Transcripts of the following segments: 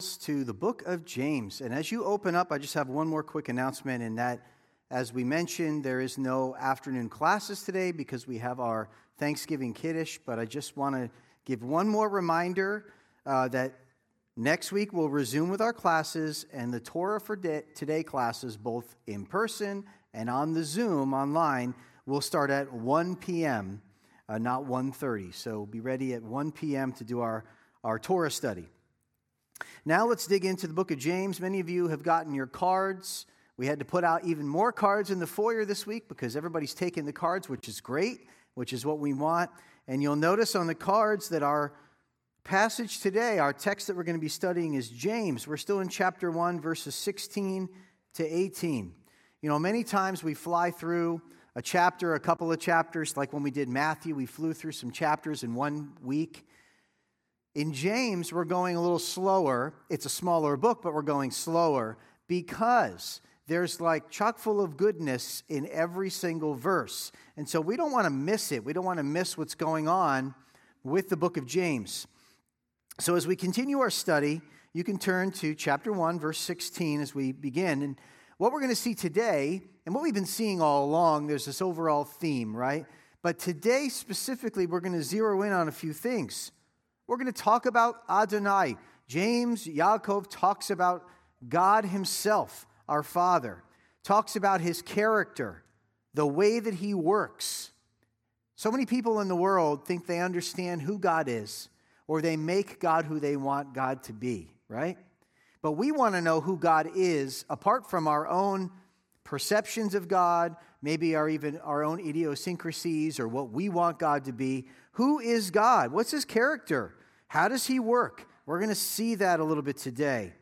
To the book of James. And as you open up, I just have one more quick announcement, in that, as we mentioned, there is no afternoon classes today because we have our Thanksgiving Kiddush, but I just want to give one more reminder that next week we'll resume with our classes, and the Torah for Today classes, both in person and on the Zoom online, will start at 1 p.m., not 1:30. So be ready at 1 p.m. to do our Torah study. Now let's dig into the book of James. Many of you have gotten your cards. We had to put out even more cards in the foyer this week because everybody's taken the cards, which is great, which is what we want. And you'll notice on the cards that our passage today, our text that we're going to be studying, is James. We're still in chapter 1, verses 16 to 18. You know, many times we fly through a chapter, a couple of chapters, like when we did Matthew, we flew through some chapters in 1 week. In James, we're going a little slower. It's a smaller book, but we're going slower because there's like chock full of goodness in every single verse. And so we don't want to miss it. We don't want to miss what's going on with the book of James. So as we continue our study, you can turn to chapter 1, verse 16 as we begin. And what we're going to see today, and what we've been seeing all along, there's this overall theme, right? But today specifically, we're going to zero in on a few things. We're going to talk about Adonai. James, Yaakov talks about God himself, our Father. Talks about his character, the way that he works. So many people in the world think they understand who God is, or they make God who they want God to be, right? But we want to know who God is apart from our own perceptions of God, maybe even our own idiosyncrasies or what we want God to be. Who is God? What's his character? How does he work? We're going to see that a little bit today.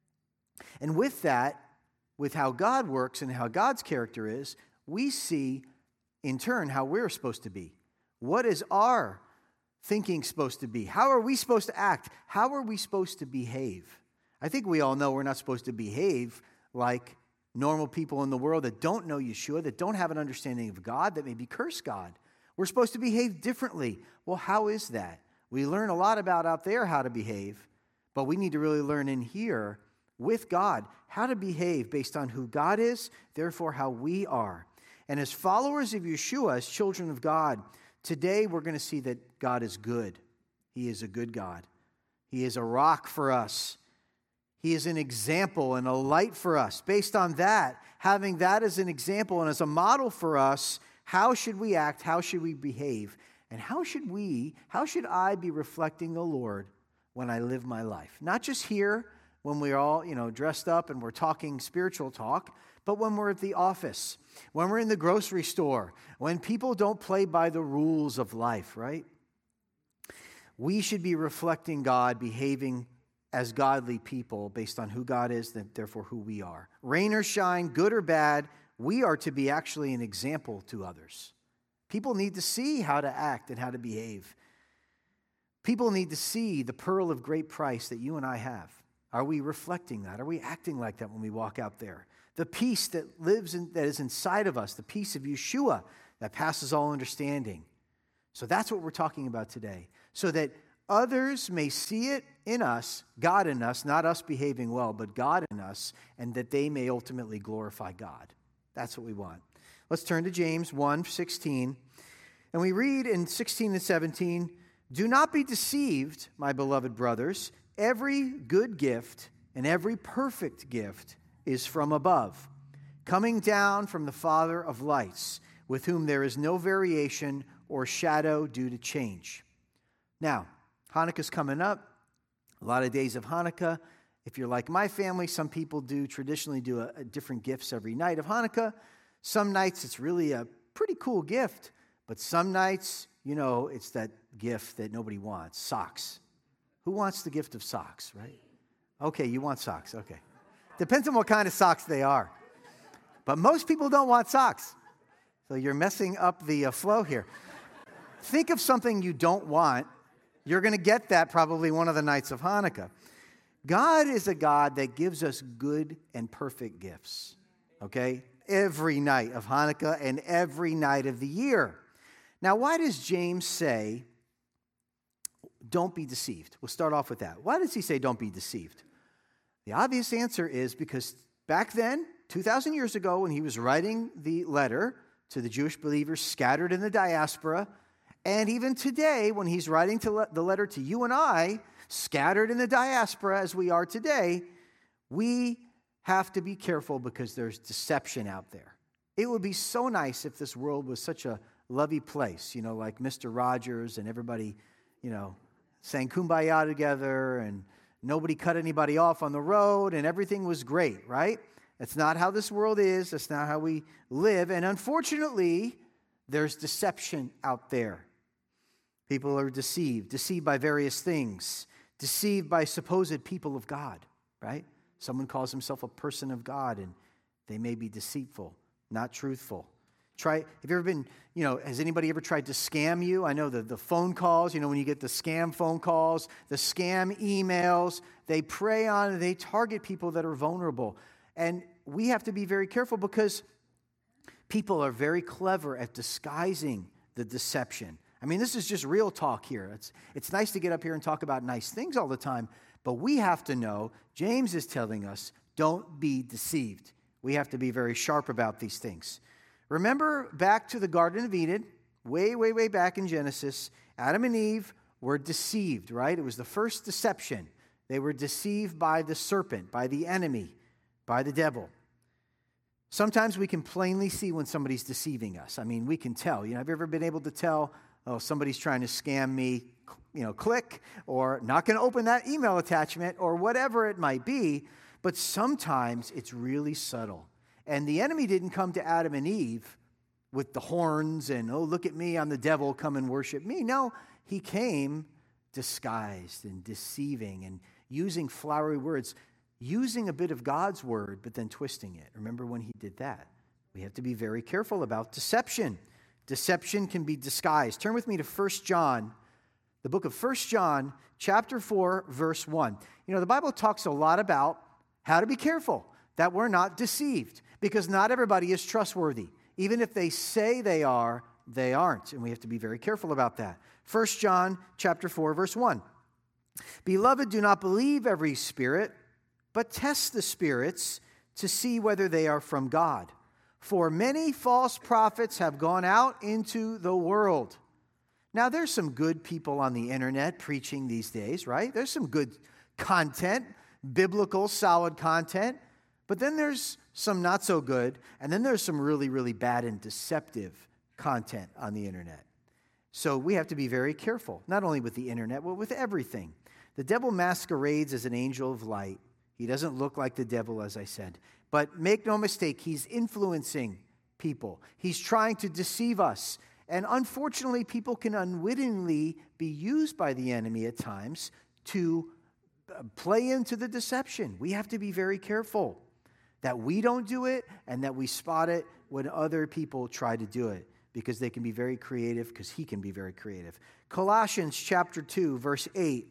And with that, with how God works and how God's character is, we see in turn how we're supposed to be. What is our thinking supposed to be? How are we supposed to act? How are we supposed to behave? I think we all know we're not supposed to behave like normal people in the world that don't know Yeshua, that don't have an understanding of God, that maybe curse God. We're supposed to behave differently. Well, how is that? We learn a lot about out there how to behave, but we need to really learn in here with God how to behave based on who God is, therefore how we are. And as followers of Yeshua, as children of God, today we're going to see that God is good. He is a good God. He is a rock for us. He is an example and a light for us. Based on that, having that as an example and as a model for us, how should we act? How should we behave? And how should I be reflecting the Lord when I live my life? Not just here when we're all, dressed up and we're talking spiritual talk, but when we're at the office, when we're in the grocery store, when people don't play by the rules of life, right? We should be reflecting God, behaving as godly people based on who God is, and therefore who we are. Rain or shine, good or bad, we are to be actually an example to others. People need to see how to act and how to behave. People need to see the pearl of great price that you and I have. Are we reflecting that? Are we acting like that when we walk out there? The peace that is inside of us, the peace of Yeshua that passes all understanding. So that's what we're talking about today. So that others may see it in us, God in us, not us behaving well, but God in us, and that they may ultimately glorify God. That's what we want. Let's turn to James 1:16. And we read in 16 and 17, "Do not be deceived, my beloved brothers. Every good gift and every perfect gift is from above, coming down from the Father of lights, with whom there is no variation or shadow due to change." Now, Hanukkah's coming up. A lot of days of Hanukkah. If you're like my family, some people traditionally do a different gifts every night of Hanukkah. Some nights it's really a pretty cool gift, but some nights, it's that gift that nobody wants, socks. Who wants the gift of socks, right? Okay, you want socks, okay. Depends on what kind of socks they are. But most people don't want socks. So you're messing up the flow here. Think of something you don't want. You're going to get that probably one of the nights of Hanukkah. God is a God that gives us good and perfect gifts, okay? Every night of Hanukkah and every night of the year. Now, why does James say don't be deceived. We'll start off with that. Why does he say don't be deceived? The obvious answer is because back then, 2,000 years ago, when he was writing the letter to the Jewish believers scattered in the diaspora, and even today, when he's writing the letter to you and I, scattered in the diaspora as we are today, we have to be careful because there's deception out there. It would be so nice if this world was such a lovely place, like Mr. Rogers and everybody, sang Kumbaya together and nobody cut anybody off on the road and everything was great, right? That's not how this world is. That's not how we live. And unfortunately, there's deception out there. People are deceived by various things, deceived by supposed people of God, right? Someone calls himself a person of God and they may be deceitful, not truthful. Have you ever been, has anybody ever tried to scam you? I know the phone calls, when you get the scam phone calls, the scam emails, they prey on, they target people that are vulnerable. And we have to be very careful because people are very clever at disguising the deception. I mean, this is just real talk here. It's nice to get up here and talk about nice things all the time, but we have to know, James is telling us, don't be deceived. We have to be very sharp about these things. Remember back to the Garden of Eden, way, way, way back in Genesis, Adam and Eve were deceived, right? It was the first deception. They were deceived by the serpent, by the enemy, by the devil. Sometimes we can plainly see when somebody's deceiving us. I mean, we can tell. Have you ever been able to tell, somebody's trying to scam me, click, or not going to open that email attachment, or whatever it might be. But sometimes it's really subtle. And the enemy didn't come to Adam and Eve with the horns and, look at me, I'm the devil, come and worship me. No, he came disguised and deceiving and using flowery words, using a bit of God's word, but then twisting it. Remember when he did that? We have to be very careful about deception. Deception can be disguised. Turn with me to 1 John, the book of 1 John, chapter 4, verse 1. The Bible talks a lot about how to be careful that we're not deceived, because not everybody is trustworthy. Even if they say they are, they aren't, and we have to be very careful about that. 1 John chapter 4, verse 1. Beloved, do not believe every spirit, but test the spirits to see whether they are from God. For many false prophets have gone out into the world. Now, there's some good people on the internet preaching these days, right? There's some good content, biblical, solid content. But then there's some not so good, and then there's some really, really bad and deceptive content on the internet. So we have to be very careful, not only with the internet, but with everything. The devil masquerades as an angel of light. He doesn't look like the devil, as I said. But make no mistake, he's influencing people. He's trying to deceive us. And unfortunately, people can unwittingly be used by the enemy at times to play into the deception. We have to be very careful that we don't do it and that we spot it when other people try to do it, because they can be very creative, because he can be very creative. Colossians chapter 2, verse 8.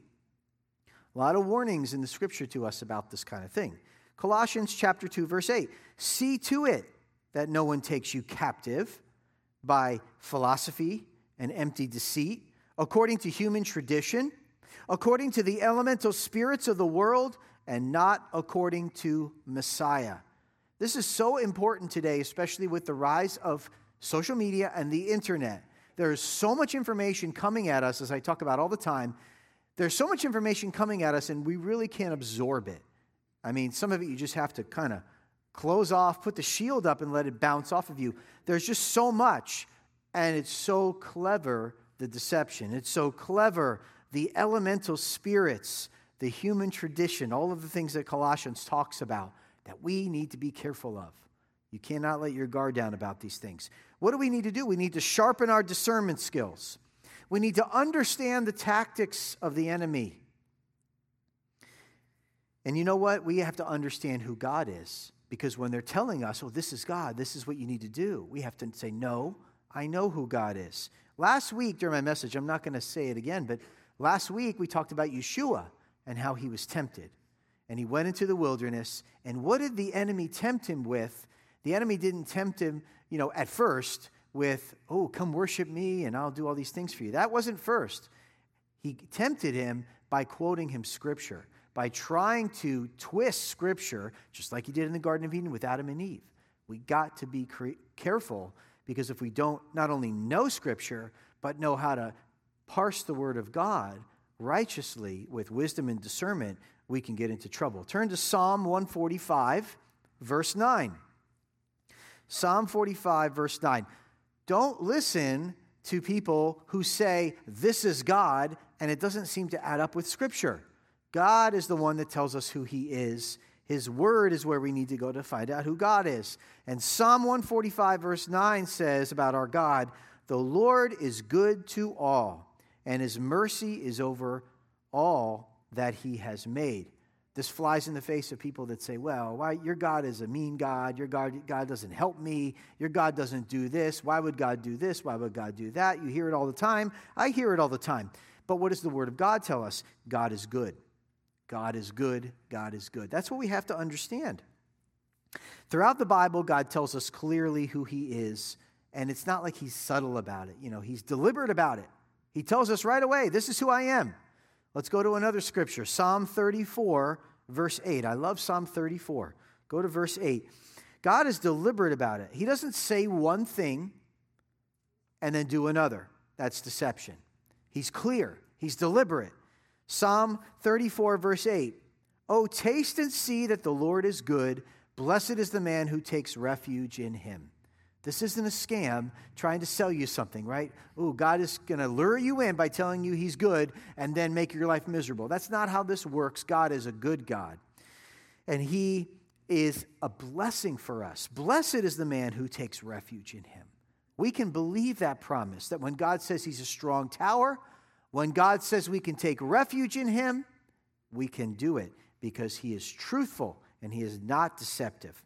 A lot of warnings in the scripture to us about this kind of thing. Colossians chapter 2, verse 8. See to it that no one takes you captive by philosophy and empty deceit, according to human tradition, according to the elemental spirits of the world, and not according to Messiah. This is so important today, especially with the rise of social media and the internet. There is so much information coming at us, as I talk about all the time. There's so much information coming at us, and we really can't absorb it. I mean, some of it you just have to kind of close off, put the shield up, and let it bounce off of you. There's just so much, and it's so clever, the deception. It's so clever, the elemental spirits, the human tradition, all of the things that Colossians talks about that we need to be careful of. You cannot let your guard down about these things. What do we need to do? We need to sharpen our discernment skills. We need to understand the tactics of the enemy. And you know what? We have to understand who God is, because when they're telling us, oh, this is God, this is what you need to do, we have to say, no, I know who God is. Last week during my message, I'm not going to say it again, but last week we talked about Yeshua and how he was tempted. And he went into the wilderness, and what did the enemy tempt him with? The enemy didn't tempt him, at first with, oh, come worship me and I'll do all these things for you. That wasn't first. He tempted him by quoting him scripture, by trying to twist Scripture, just like he did in the Garden of Eden with Adam and Eve. We got to be careful, because if we don't not only know Scripture, but know how to parse the Word of God righteously with wisdom and discernment, we can get into trouble. Turn to Psalm 145, verse 9. Psalm 45, verse 9. Don't listen to people who say, this is God, and it doesn't seem to add up with Scripture. God is the one that tells us who he is. His word is where we need to go to find out who God is. And Psalm 145, verse 9 says about our God, the Lord is good to all, and his mercy is over all that he has made. This flies in the face of people that say, well, why your God is a mean God. Your God doesn't help me. Your God doesn't do this. Why would God do this? Why would God do that? You hear it all the time. I hear it all the time. But what does the Word of God tell us? God is good. God is good. God is good. That's what we have to understand. Throughout the Bible, God tells us clearly who he is, and it's not like he's subtle about it. He's deliberate about it. He tells us right away, this is who I am. Let's go to another scripture, Psalm 34, verse 8. I love Psalm 34. Go to verse 8. God is deliberate about it. He doesn't say one thing and then do another. That's deception. He's clear. He's deliberate. Psalm 34, verse 8. Oh, taste and see that the Lord is good. Blessed is the man who takes refuge in him. This isn't a scam trying to sell you something, right? Oh, God is going to lure you in by telling you he's good and then make your life miserable. That's not how this works. God is a good God. And he is a blessing for us. Blessed is the man who takes refuge in him. We can believe that promise, that when God says he's a strong tower, when God says we can take refuge in him, we can do it because he is truthful and he is not deceptive.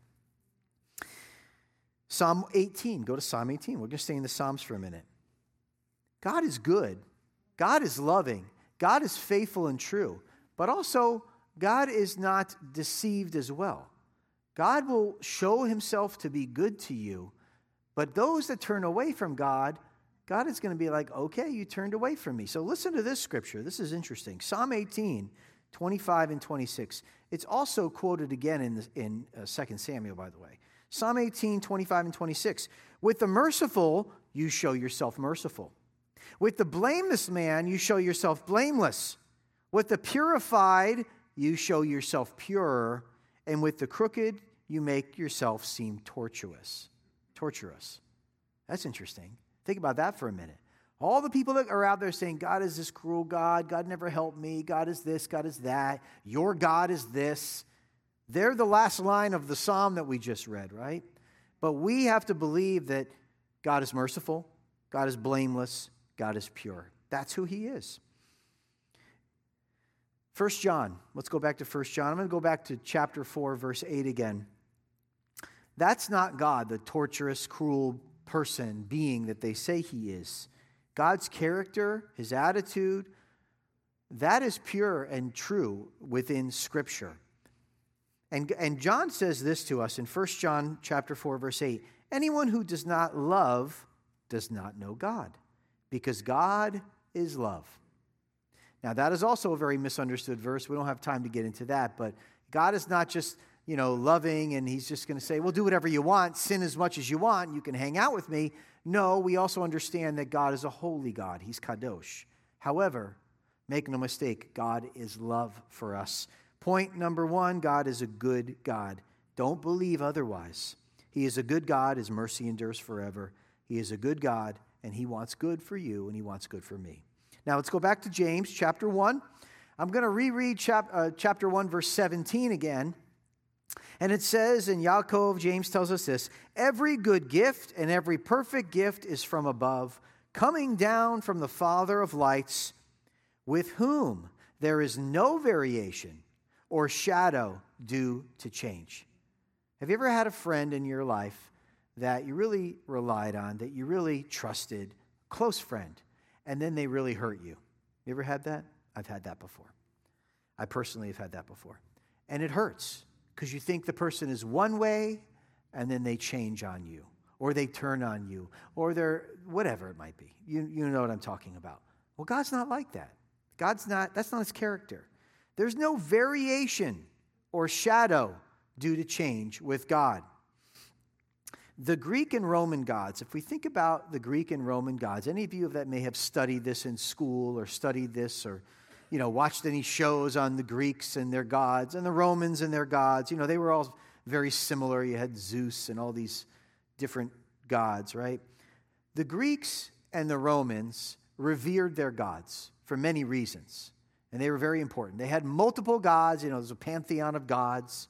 Psalm 18. Go to Psalm 18. We're going to stay in the Psalms for a minute. God is good. God is loving. God is faithful and true. But also, God is not deceived as well. God will show himself to be good to you. But those that turn away from God, God is going to be like, okay, you turned away from me. So listen to this scripture. This is interesting. Psalm 18, 25 and 26. It's also quoted again in 2 Samuel, by the way. Psalm 18, 25 and 26. With the merciful, you show yourself merciful. With the blameless man, you show yourself blameless. With the purified, you show yourself pure. And with the crooked, you make yourself seem tortuous. Torturous. That's interesting. Think about that for a minute. All the people that are out there saying, God is this cruel God. God never helped me. God is this. God is that. Your God is this. They're the last line of the psalm that we just read, right? But we have to believe that God is merciful, God is blameless, God is pure. That's who he is. 1 John. Let's go back to 1 John. I'm going to go back to chapter 4, verse 8 again. That's not God, the torturous, cruel person, being that they say he is. God's character, his attitude, that is pure and true within Scripture. And John says this to us in 1 John chapter 4, verse 8. Anyone who does not love does not know God, because God is love. Now, that is also a very misunderstood verse. We don't have time to get into that, but God is not just, loving and he's just going to say, well, do whatever you want, sin as much as you want, you can hang out with me. No, we also understand that God is a holy God. He's kadosh. However, make no mistake, God is love for us. Point number one, God is a good God. Don't believe otherwise. He is a good God. His mercy endures forever. He is a good God, and he wants good for you, and he wants good for me. Now, let's go back to James chapter 1. I'm going to reread chapter 1, verse 17 again. And it says in Yaakov, James tells us this, every good gift and every perfect gift is from above, coming down from the Father of lights, with whom there is no variation or shadow due to change. Have you ever had a friend in your life that you really relied on, that you really trusted, close friend, and then they really hurt you? You ever had that? I've had that before. I personally have had that before. And it hurts because you think the person is one way and then they change on you or they turn on you or they're whatever it might be. You know what I'm talking about. Well, God's not like that. That's not his character. There's no variation or shadow due to change with God. The Greek and Roman gods, if we think about the Greek and Roman gods, any of you that may have studied this in school or studied this or, watched any shows on the Greeks and their gods and the Romans and their gods, they were all very similar. You had Zeus and all these different gods, right? The Greeks and the Romans revered their gods for many reasons, and they were very important. They had multiple gods. There's a pantheon of gods,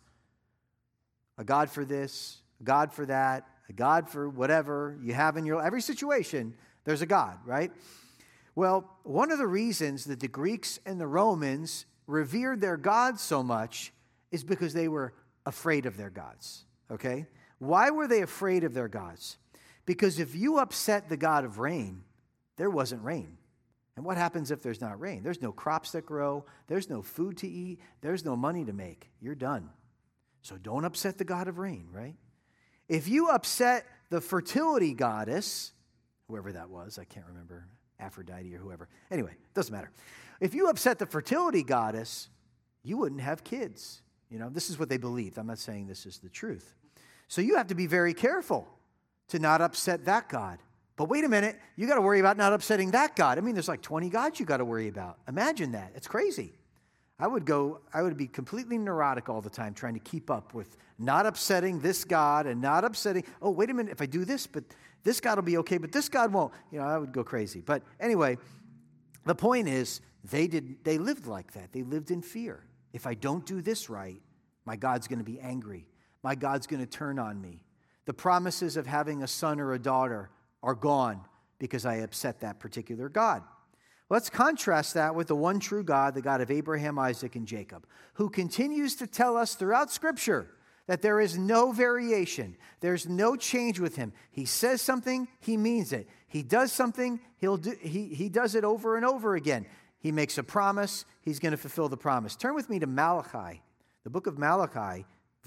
a god for this, a god for that, a god for whatever you have in your every situation, there's a god, right? Well, one of the reasons that the Greeks and the Romans revered their gods so much is because they were afraid of their gods, okay? Why were they afraid of their gods? Because if you upset the god of rain, there wasn't rain. And what happens if there's not rain? There's no crops that grow, there's no food to eat, there's no money to make. You're done. So don't upset the god of rain, right? If you upset the fertility goddess, whoever that was, I can't remember, Aphrodite or whoever. Anyway, doesn't matter. If you upset the fertility goddess, you wouldn't have kids. This is what they believed. I'm not saying this is the truth. So you have to be very careful to not upset that god. But wait a minute, you got to worry about not upsetting that god. There's like 20 gods you got to worry about. Imagine that. It's crazy. I would be completely neurotic all the time trying to keep up with not upsetting this God and not upsetting, oh, wait a minute, if I do this, but this God will be okay, but this God won't. I would go crazy. But anyway, the point is, they lived like that. They lived in fear. If I don't do this right, my God's going to be angry. My God's going to turn on me. The promises of having a son or a daughter are gone because I upset that particular God. Let's contrast that with the one true God, the God of Abraham, Isaac, and Jacob, who continues to tell us throughout Scripture that there is no variation. There's no change with him. He says something, he means it. He does something, he does it over and over again. He makes a promise, he's going to fulfill the promise. Turn with me to Malachi, the book of Malachi,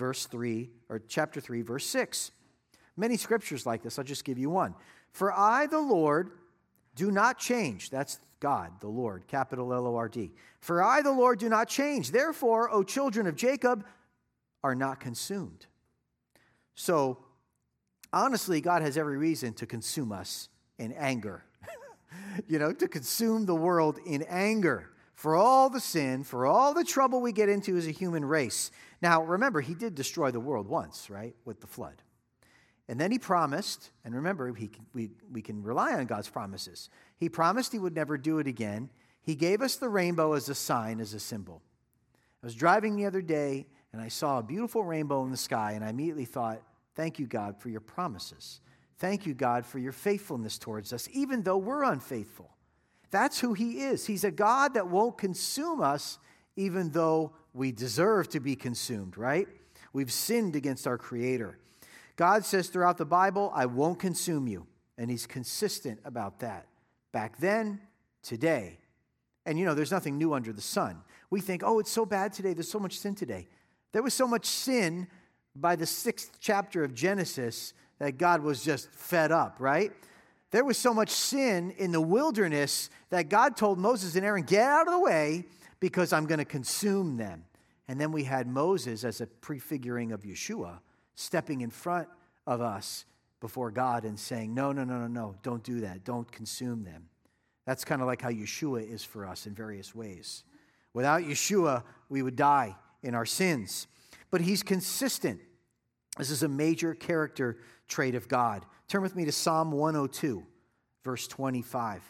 chapter 3, verse 6. Many scriptures like this, I'll just give you one. For I, the Lord, do not change. That's God, the Lord, capital L-O-R-D. For I, the Lord, do not change. Therefore, O children of Jacob, are not consumed. So, honestly, God has every reason to consume us in anger. To consume the world in anger for all the sin, for all the trouble we get into as a human race. Now, remember, he did destroy the world once, right, with the flood. And then he promised, and remember, we can rely on God's promises. He promised he would never do it again. He gave us the rainbow as a sign, as a symbol. I was driving the other day, and I saw a beautiful rainbow in the sky, and I immediately thought, thank you, God, for your promises. Thank you, God, for your faithfulness towards us, even though we're unfaithful. That's who he is. He's a God that won't consume us, even though we deserve to be consumed, right? We've sinned against our Creator. God says throughout the Bible, I won't consume you. And he's consistent about that. Back then, today. And there's nothing new under the sun. We think, oh, it's so bad today. There's so much sin today. There was so much sin by the 6th chapter of Genesis that God was just fed up, right? There was so much sin in the wilderness that God told Moses and Aaron, get out of the way because I'm going to consume them. And then we had Moses as a prefiguring of Yeshua, stepping in front of us before God and saying, no, don't do that. Don't consume them. That's kind of like how Yeshua is for us in various ways. Without Yeshua, we would die in our sins. But he's consistent. This is a major character trait of God. Turn with me to Psalm 102, verse 25.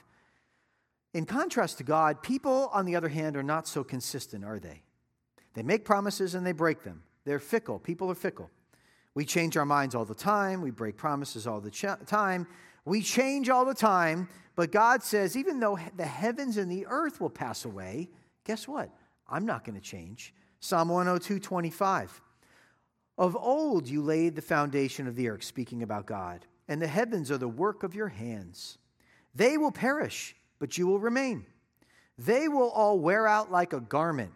In contrast to God, people, on the other hand, are not so consistent, are they? They make promises and they break them. They're fickle. People are fickle. We change our minds all the time. We break promises all the time. We change all the time. But God says, even though the heavens and the earth will pass away, guess what? I'm not going to change. Psalm 102, 25. Of old you laid the foundation of the earth, speaking about God, and the heavens are the work of your hands. They will perish, but you will remain. They will all wear out like a garment.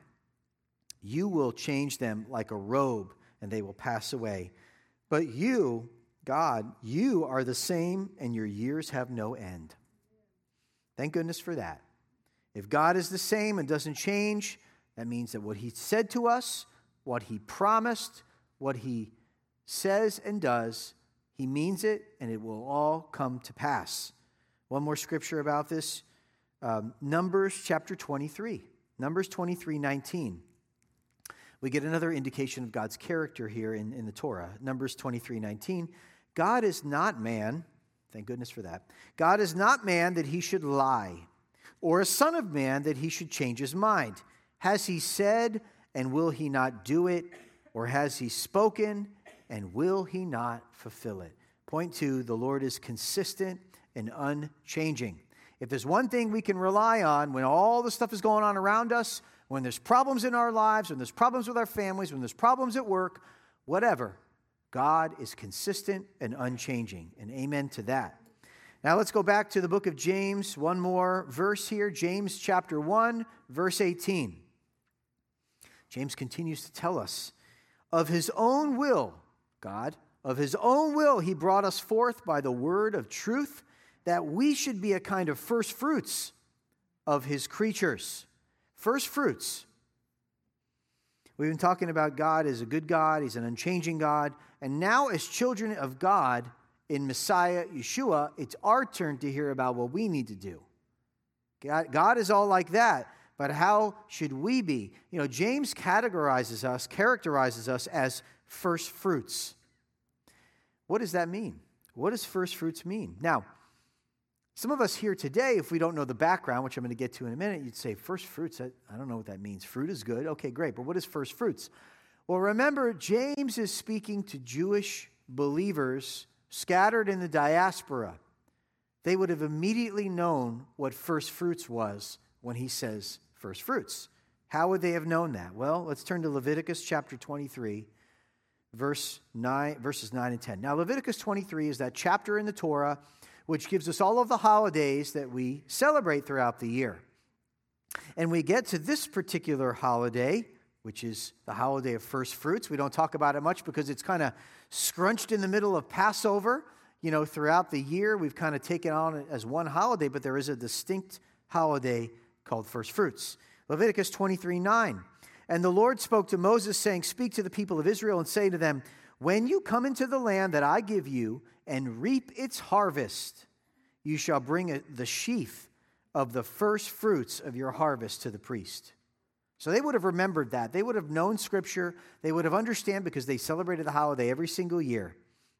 You will change them like a robe, and they will pass away. But you, God, you are the same, and your years have no end. Thank goodness for that. If God is the same and doesn't change, That means that what he said to us, what he promised, what he says and does, he means it, and it will all come to pass. One more scripture about this, Numbers chapter 23. Numbers 23:19. We get another indication of God's character here in the Torah. Numbers 23:19. God is not man, thank goodness for that. God is not man that he should lie, or a son of man that he should change his mind. Has he said, and will he not do it? Or has he spoken, and will he not fulfill it? Point two, the Lord is consistent and unchanging. If there's one thing we can rely on when all the stuff is going on around us, when there's problems in our lives, when there's problems with our families, when there's problems at work, whatever, God is consistent and unchanging. And amen to that. Now let's go back to the book of James. One more verse here. James chapter 1, verse 18. James continues to tell us, of his own will, God, of his own will, he brought us forth by the word of truth, that we should be a kind of first fruits of his creatures. First fruits. We've been talking about God as a good God. He's an unchanging God. And now as children of God in Messiah, Yeshua, it's our turn to hear about what we need to do. God is all like that. But how should we be? You know, James characterizes us as first fruits. What does that mean? What does first fruits mean? Now, some of us here today, if we don't know the background, which I'm going to get to in a minute, you'd say, first fruits, I don't know what that means. Fruit is good. Okay, great. But what is first fruits? Well, remember, James is speaking to Jewish believers scattered in the diaspora. They would have immediately known what first fruits was when he says first fruits. How would they have known that? Well, let's turn to Leviticus chapter 23, verses 9 and 10. Now, Leviticus 23 is that chapter in the Torah which gives us all of the holidays that we celebrate throughout the year. And we get to this particular holiday, which is the holiday of first fruits. We don't talk about it much because it's kind of scrunched in the middle of Passover. You know, throughout the year, we've kind of taken on it as one holiday, but there is a distinct holiday called first fruits. Leviticus 23:9. And the Lord spoke to Moses, saying, speak to the people of Israel and say to them, when you come into the land that I give you and reap its harvest, you shall bring the sheaf of the first fruits of your harvest to the priest. So they would have remembered that. They would have known Scripture. They would have understood because they celebrated the holiday every single year.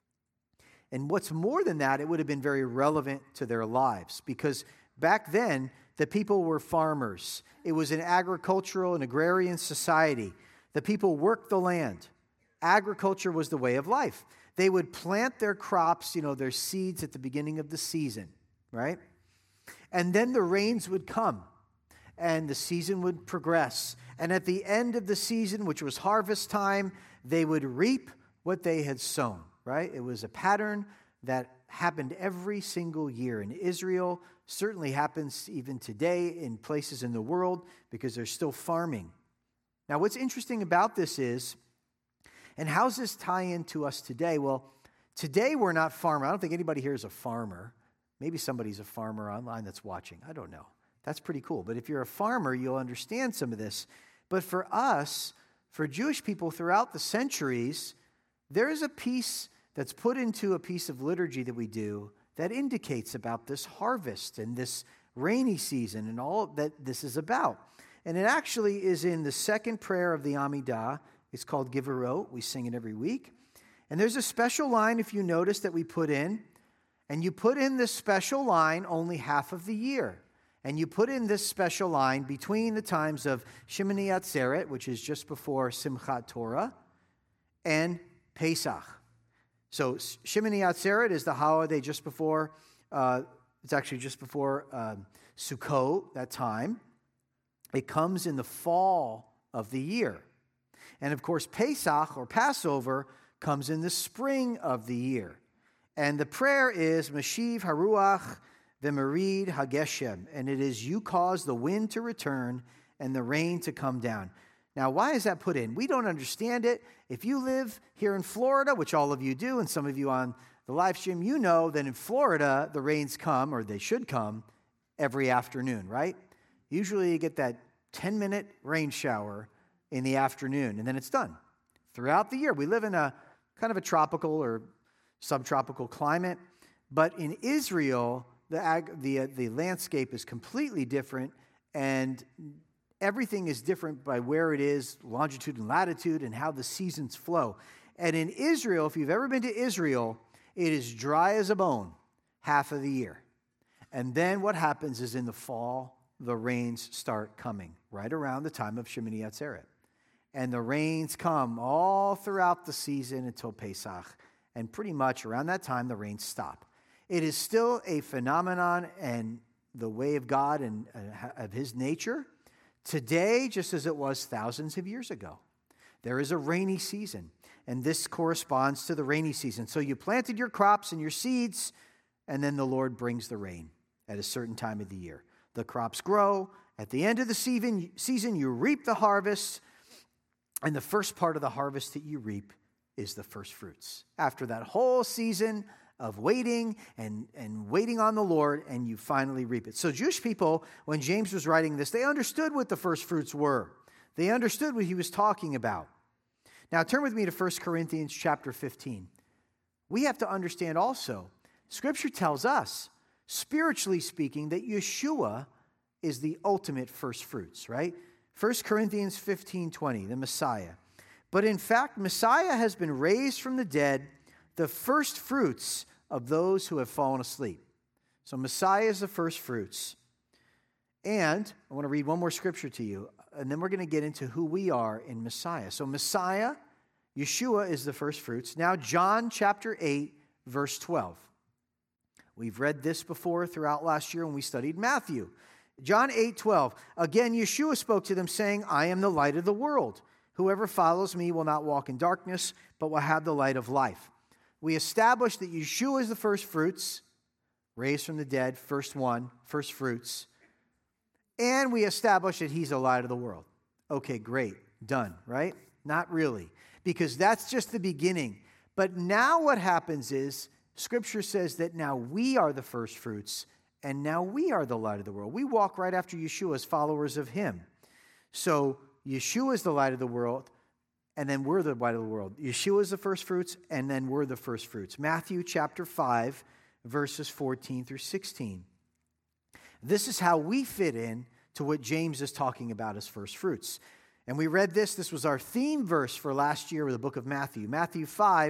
And what's more than that, it would have been very relevant to their lives because back then, the people were farmers. It was an agricultural and agrarian society. The people worked the land. Agriculture was the way of life. They would plant their crops, their seeds at the beginning of the season, right? And then the rains would come, and the season would progress. And at the end of the season, which was harvest time, they would reap what they had sown, right? It was a pattern that happened every single year in Israel. Certainly happens even today in places in the world because they're still farming. Now, what's interesting about this is, and how does this tie into us today? Well, today we're not farmers. I don't think anybody here is a farmer. Maybe somebody's a farmer online that's watching. I don't know. That's pretty cool. But if you're a farmer, you'll understand some of this. But for us, for Jewish people throughout the centuries, there is a piece that's put into a piece of liturgy that we do that indicates about this harvest and this rainy season and all that this is about. And it actually is in the second prayer of the Amidah. It's called Giverot. We sing it every week. And there's a special line, if you notice, that we put in. And you put in this special line only half of the year. And you put in this special line between the times of Shemini Atzeret, which is just before Simchat Torah, and Pesach. So Shemini Atzeret is the holiday just before, it's actually just before Sukkot, that time. It comes in the fall of the year. And of course, Pesach or Passover comes in the spring of the year. And the prayer is, Mashiv Haruach v'merid hageshem. And it is, you cause the wind to return and the rain to come down. Now, why is that put in? We don't understand it. If you live here in Florida, which all of you do, and some of you on the live stream, you know that in Florida, the rains come, or they should come, every afternoon, right? Usually you get that 10-minute rain shower in the afternoon, and then it's done. Throughout the year, we live in a kind of a tropical or subtropical climate, but in Israel, the landscape is completely different, and everything is different by where it is, longitude and latitude, and how the seasons flow. And in Israel, if you've ever been to Israel, it is dry as a bone half of the year. And then what happens is in the fall, the rains start coming right around the time of Shemini Atzeret. And the rains come all throughout the season until Pesach. And pretty much around that time, the rains stop. It is still a phenomenon and the way of God and of his nature today, just as it was thousands of years ago. There is a rainy season, and this corresponds to the rainy season. So you planted your crops and your seeds, and then the Lord brings the rain at a certain time of the year. The crops grow. At the end of the season, you reap the harvest, and the first part of the harvest that you reap is the first fruits. After that whole season of waiting and waiting on the Lord, and you finally reap it. So Jewish people, when James was writing this, they understood what the first fruits were. They understood what he was talking about. Now turn with me to 1 Corinthians chapter 15. We have to understand also, Scripture tells us, spiritually speaking, that Yeshua is the ultimate first fruits, right? 1 Corinthians 15:20, the Messiah. But in fact, Messiah has been raised from the dead, the first fruits of those who have fallen asleep. So Messiah is the first fruits. And I want to read one more scripture to you, and then we're going to get into who we are in Messiah. So Messiah, Yeshua, is the first fruits. Now John chapter 8, verse 12. We've read this before throughout last year when we studied Matthew. John 8:12. Again, Yeshua spoke to them, saying, I am the light of the world. Whoever follows me will not walk in darkness, but will have the light of life. We established that Yeshua is the first fruits, raised from the dead, first fruits. And we established that he's the light of the world. Okay, great. Done, right? Not really, because that's just the beginning. But now what happens is, Scripture says that now we are the first fruits, and now we are the light of the world. We walk right after Yeshua as followers of him. So Yeshua is the light of the world, and then we're the light of the world. Yeshua is the first fruits, and then we're the first fruits. Matthew chapter 5, verses 14 through 16. This is how we fit in to what James is talking about as first fruits. And we read this. This was our theme verse for last year with the book of Matthew. Matthew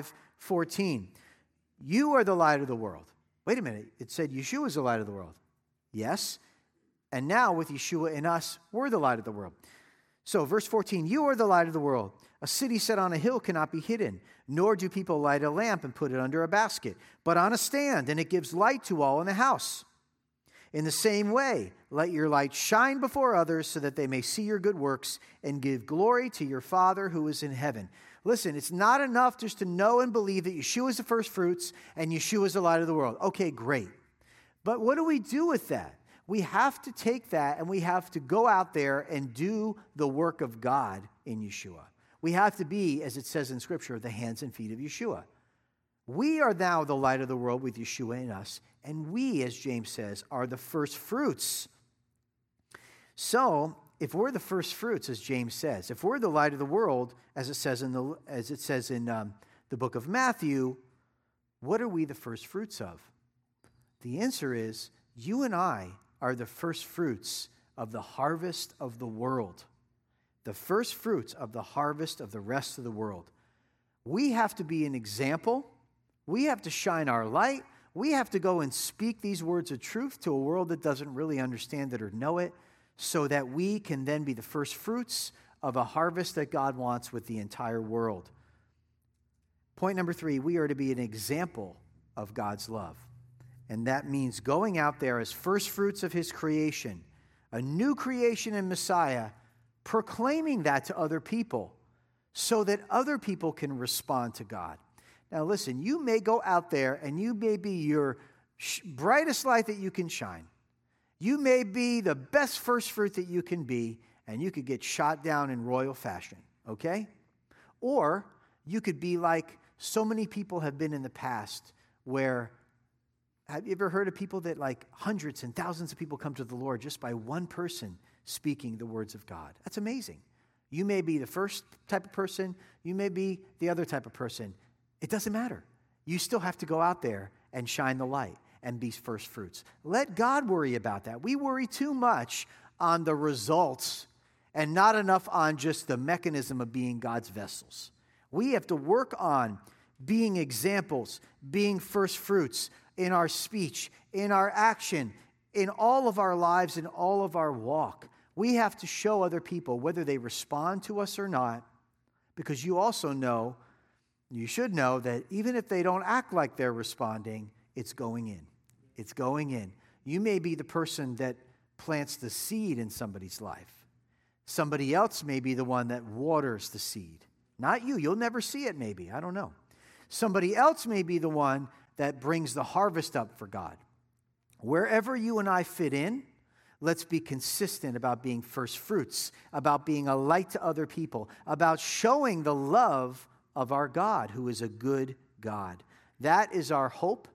5:14. You are the light of the world. Wait a minute. It said Yeshua is the light of the world. Yes. And now with Yeshua in us, we're the light of the world. So verse 14, you are the light of the world. A city set on a hill cannot be hidden, nor do people light a lamp and put it under a basket, but on a stand, and it gives light to all in the house. In the same way, let your light shine before others so that they may see your good works and give glory to your Father who is in heaven. Listen, it's not enough just to know and believe that Yeshua is the first fruits and Yeshua is the light of the world. Okay, great. But what do we do with that? We have to take that and we have to go out there and do the work of God in Yeshua. We have to be, as it says in Scripture, the hands and feet of Yeshua. We are now the light of the world with Yeshua in us, and we, as James says, are the first fruits. So, if we're the first fruits, as James says, if we're the light of the world, as it says in the book of Matthew, what are we the first fruits of? The answer is, you and I are the first fruits of the harvest of the world. The first fruits of the harvest of the rest of the world. We have to be an example. We have to shine our light. We have to go and speak these words of truth to a world that doesn't really understand it or know it, so that we can then be the first fruits of a harvest that God wants with the entire world. Point number 3, we are to be an example of God's love. And that means going out there as first fruits of his creation, a new creation in Messiah, proclaiming that to other people so that other people can respond to God. Now listen, you may go out there and you may be your brightest light that you can shine. You may be the best first fruit that you can be, and you could get shot down in royal fashion, okay? Or you could be like so many people have been in the past where, have you ever heard of people that like hundreds and thousands of people come to the Lord just by one person speaking the words of God. That's amazing. You may be the first type of person. You may be the other type of person. It doesn't matter. You still have to go out there and shine the light and be first fruits. Let God worry about that. We worry too much on the results and not enough on just the mechanism of being God's vessels. We have to work on being examples, being first fruits in our speech, in our action, in all of our lives, in all of our walk. We have to show other people whether they respond to us or not, because you also know, you should know that even if they don't act like they're responding, it's going in. It's going in. You may be the person that plants the seed in somebody's life. Somebody else may be the one that waters the seed. Not you. You'll never see it maybe. I don't know. Somebody else may be the one that brings the harvest up for God. Wherever you and I fit in, let's be consistent about being first fruits, about being a light to other people, about showing the love of our God, who is a good God. That is our hope.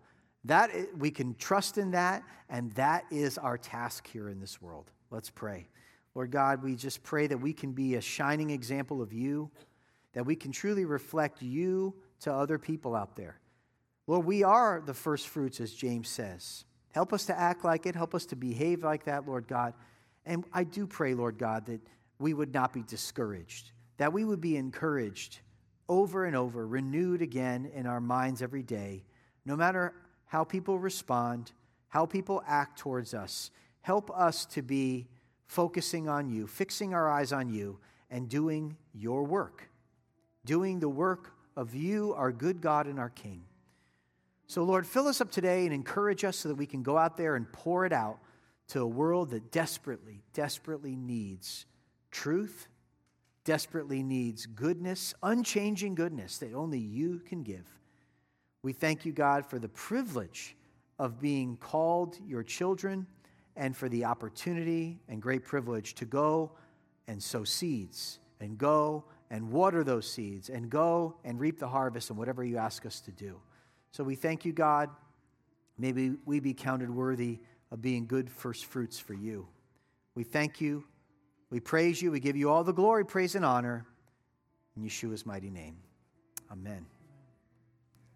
We can trust in that, and that is our task here in this world. Let's pray. Lord God, we just pray that we can be a shining example of you, that we can truly reflect you to other people out there. Lord, we are the first fruits, as James says. Help us to act like it. Help us to behave like that, Lord God. And I do pray, Lord God, that we would not be discouraged, that we would be encouraged over and over, renewed again in our minds every day, no matter how people respond, how people act towards us. Help us to be focusing on you, fixing our eyes on you, and doing your work, doing the work of you, our good God and our King. So, Lord, fill us up today and encourage us so that we can go out there and pour it out to a world that desperately, desperately needs truth, desperately needs goodness, unchanging goodness that only you can give. We thank you, God, for the privilege of being called your children and for the opportunity and great privilege to go and sow seeds and go and water those seeds and go and reap the harvest and whatever you ask us to do. So we thank you, God. Maybe we be counted worthy of being good first fruits for you. We thank you. We praise you. We give you all the glory, praise, and honor in Yeshua's mighty name. Amen.